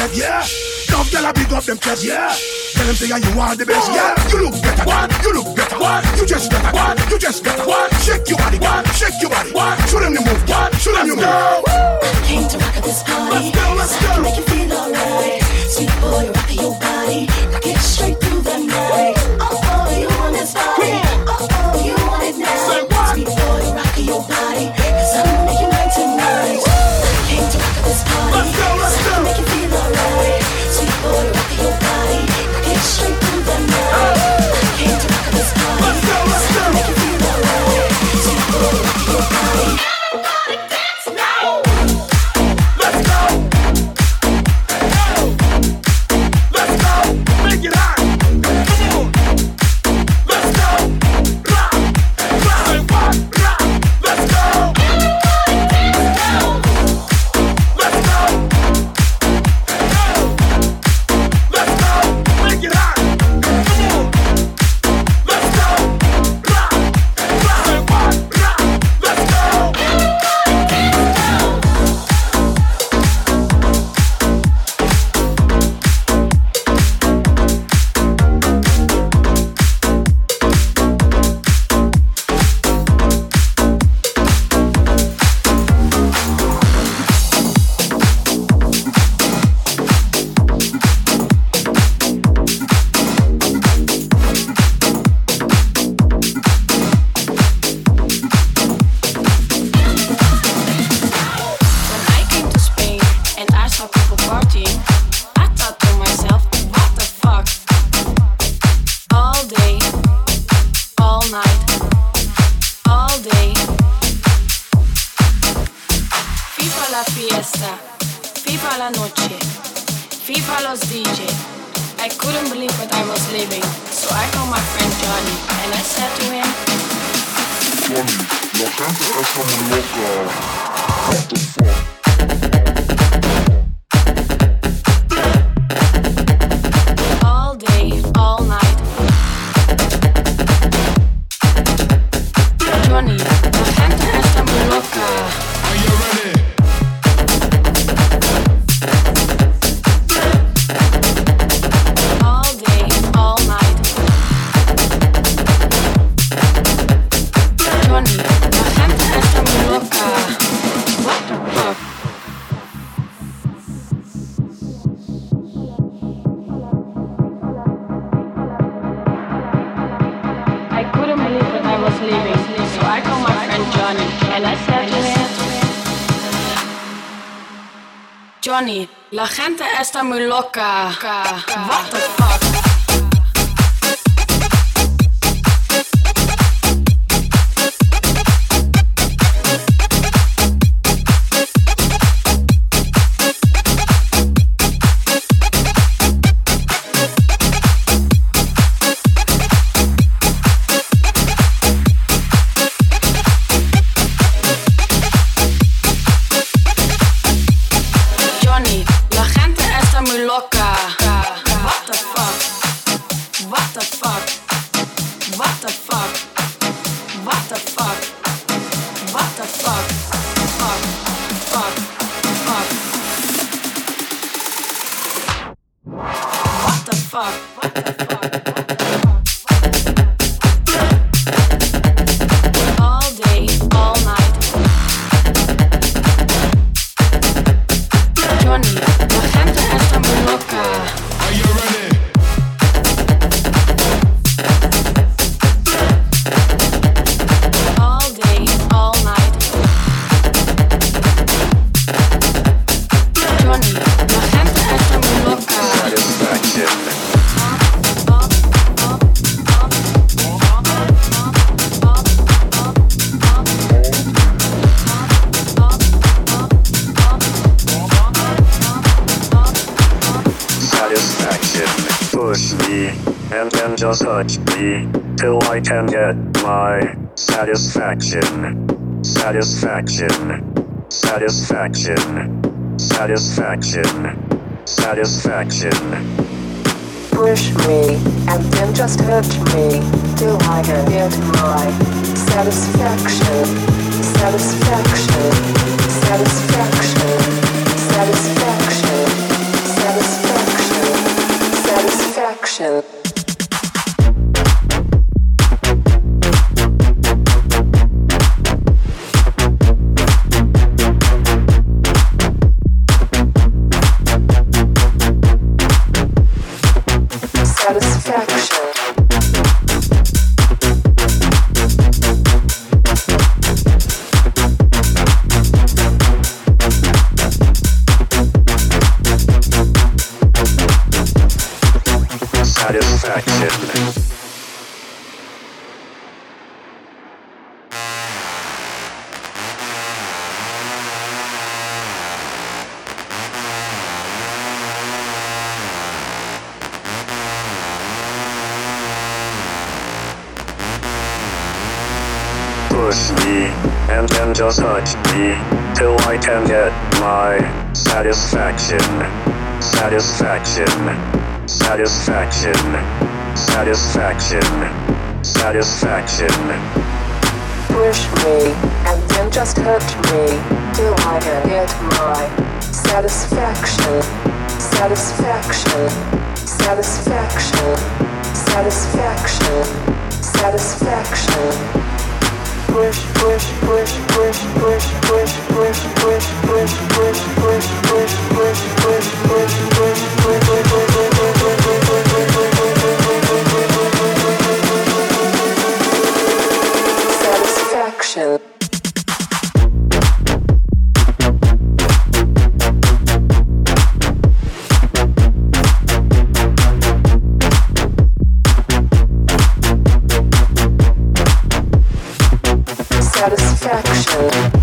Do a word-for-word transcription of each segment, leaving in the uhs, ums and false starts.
respect, yeah. Love girl, I big up them chest, yeah. Tell them say yeah, you want the best, yeah. You look better, what? You look better, what? You just better, what? You just better, what? Shake your body, what? Shake your body, what? Show them the move, what? Show them the move. I came to rock at this party. Let's go, let's go. To make you feel alright. Sweet boy, rock your body. Rock it straight through the night. Oh oh, you want this body? Oh oh, you want it now? Say what? Sweet boy, rock your body. 'Cause I'm making mine tonight. I came to rock at this party. Let's go, let's go. To make you feel alright. Sweet boy, rock your body. Rock it straight through the night. I came to rock at this party. Let's go, let's go. To make you feel alright. Sweet boy, rock your body. Everybody dance now. Let's go. Let's go. Make it hot. Come on. Let's go. Rock. Rock. Say what? Rock. Let's go. Let's go. Let's go. Make it hot. Come on. Let's go. Rock. Rock. Say what? Rock. Let's go. When I came to Spain and I saw people partying, I thought to myself, what the fuck? All day, all night, all day. FIFA la fiesta, FIFA la noche, FIFA los D J. I couldn't believe what I was living, so I called my friend Johnny and I said to him, Johnny, la gente está muy loca. What the fuck? all day, all night. Johnny, la gente está muy loca. Are you ready? All day, all night. Johnny, la gente está muy loca. What the fuck? I couldn't believe what I was living, so I called my friend Johnny and I said to him, Johnny, la gente está muy loca. What the fuck? Johnny, la gente está muy loca. What the fuck? What the fuck? What the fuck? What the fuck? What the fuck? Fuck, fuck, fuck. What the fuck? What the fuck? All day, all night. Johnny, la gente está muy loca. Are you ready? All day, all night. Johnny, la gente está muy loca. Satisfaction. Push me, and then just touch me, till I can get my satisfaction. Satisfaction. Satisfaction. Satisfaction. Satisfaction. Push me, and then just touch me, till I can get my satisfaction, satisfaction, satisfaction, satisfaction, satisfaction. push me, and then just touch me, till I can get my satisfaction. Satisfaction. Satisfaction. Satisfaction. Satisfaction. Push me, and then just hurt me, till I can get my satisfaction. Satisfaction. Satisfaction. Satisfaction. Satisfaction. Push, push, push, push, push, push, push, push, push, push, push, push, push, push, push, push, satisfaction. Satisfaction.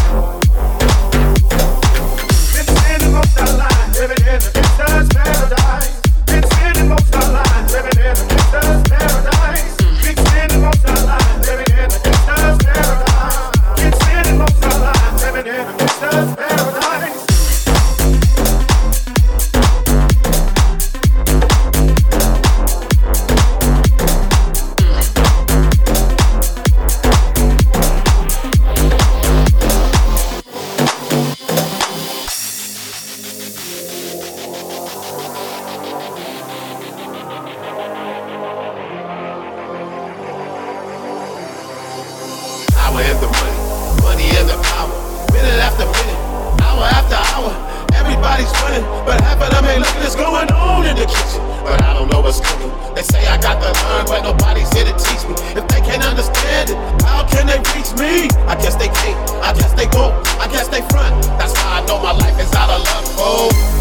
Paradise. but half of them ain't looking what's going on in the kitchen. But I don't know what's cooking. They say I got to learn, but nobody's here to teach me. If they can't understand it, how can they reach me? I guess they can't, I guess they won't, I guess they front. That's why I know my life is out of luck, oh.